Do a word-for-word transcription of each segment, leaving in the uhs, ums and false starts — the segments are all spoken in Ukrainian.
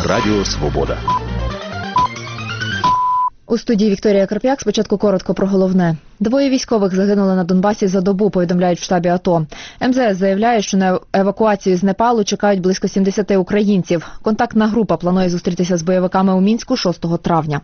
Радіо Свобода. У студії Вікторія Карп'як. Спочатку коротко про головне. Двоє військових загинули на Донбасі за добу, повідомляють в штабі АТО. ем зе ес заявляє, що на евакуацію з Непалу чекають близько сімдесят українців. Контактна група планує зустрітися з бойовиками у Мінську шостого травня.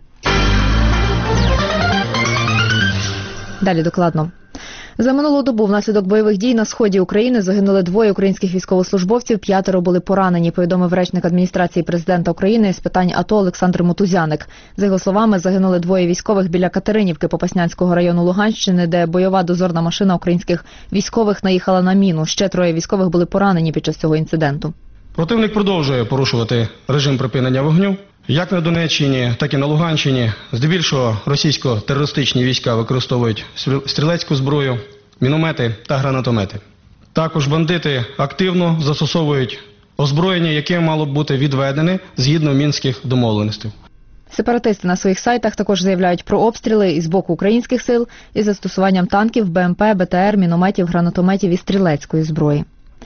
Далі докладно. За минулу добу внаслідок бойових дій на сході України загинули двоє українських військовослужбовців, п'ятеро були поранені, повідомив речник адміністрації президента України з питань АТО Олександр Мотузяник. За його словами, загинули двоє військових біля Катеринівки Попаснянського району Луганщини, де бойова дозорна машина українських військових наїхала на міну. Ще троє військових були поранені під час цього інциденту. Противник продовжує порушувати режим припинення вогню. Як на Донеччині, так і на Луганщині, здебільшого російсько-терористичні війська використовують стрілецьку зброю, міномети та гранатомети. Також бандити активно застосовують озброєння, яке мало б бути відведене згідно мінських домовленостей. Сепаратисти на своїх сайтах також заявляють про обстріли із боку українських сил із застосуванням танків, бе ем пе, бе те ер, мінометів, гранатометів і стрілецької зброї.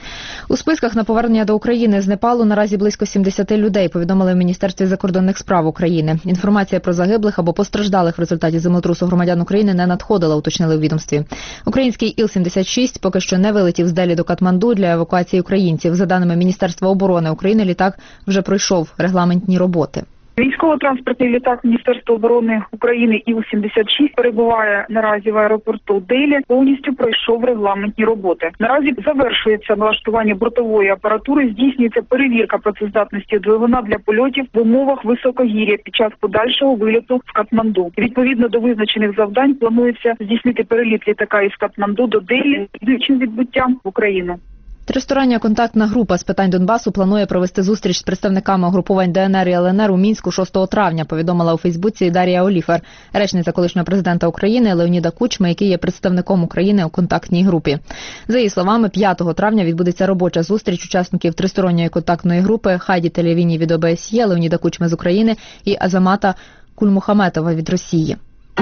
У списках на повернення до України з Непалу наразі близько сімдесят людей, повідомили в Міністерстві закордонних справ України. Інформація про загиблих або постраждалих в результаті землетрусу громадян України не надходила, уточнили у відомстві. Український іл сімдесят шість поки що не вилетів з Делі до Катманду для евакуації українців. За даними Міністерства оборони України, літак вже пройшов регламентні роботи. Військово-транспортний літак Міністерства оборони України іл сімдесят шість перебуває наразі в аеропорту Делі, повністю пройшов регламентні роботи. Наразі завершується налаштування бортової апаратури, здійснюється перевірка працездатності двигуна для польотів в умовах високогір'я під час подальшого виліту в Катманду. Відповідно до визначених завдань планується здійснити переліт літака із Катманду до Делі з відбуттям в Україну. Тристороння контактна група з питань Донбасу планує провести зустріч з представниками угрупувань де ен ер і ел ен ер у Мінську шостого травня, повідомила у Фейсбуці Дар'я Оліфер, речниця колишнього президента України Леоніда Кучми, який є представником України у контактній групі. За її словами, п'ятого травня відбудеться робоча зустріч учасників тристоронньої контактної групи Хайді Телевіні від о бе ес є, Леоніда Кучми з України і Азамата Кульмухаметова від Росії.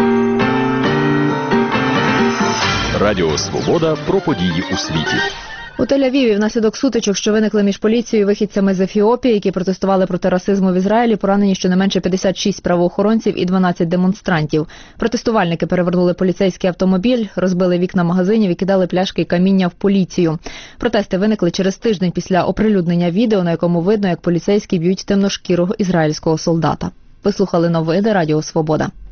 Радіо Свобода про події у світі. У Тель-Авіві внаслідок сутичок, що виникли між поліцією і вихідцями з Ефіопії, які протестували проти расизму в Ізраїлі, поранені щонайменше п'ятдесят шість правоохоронців і дванадцять демонстрантів. Протестувальники перевернули поліцейський автомобіль, розбили вікна магазинів і кидали пляшки і каміння в поліцію. Протести виникли через тиждень після оприлюднення відео, на якому видно, як поліцейські б'ють темношкірого ізраїльського солдата. Ви слухали новини Радіо Свобода.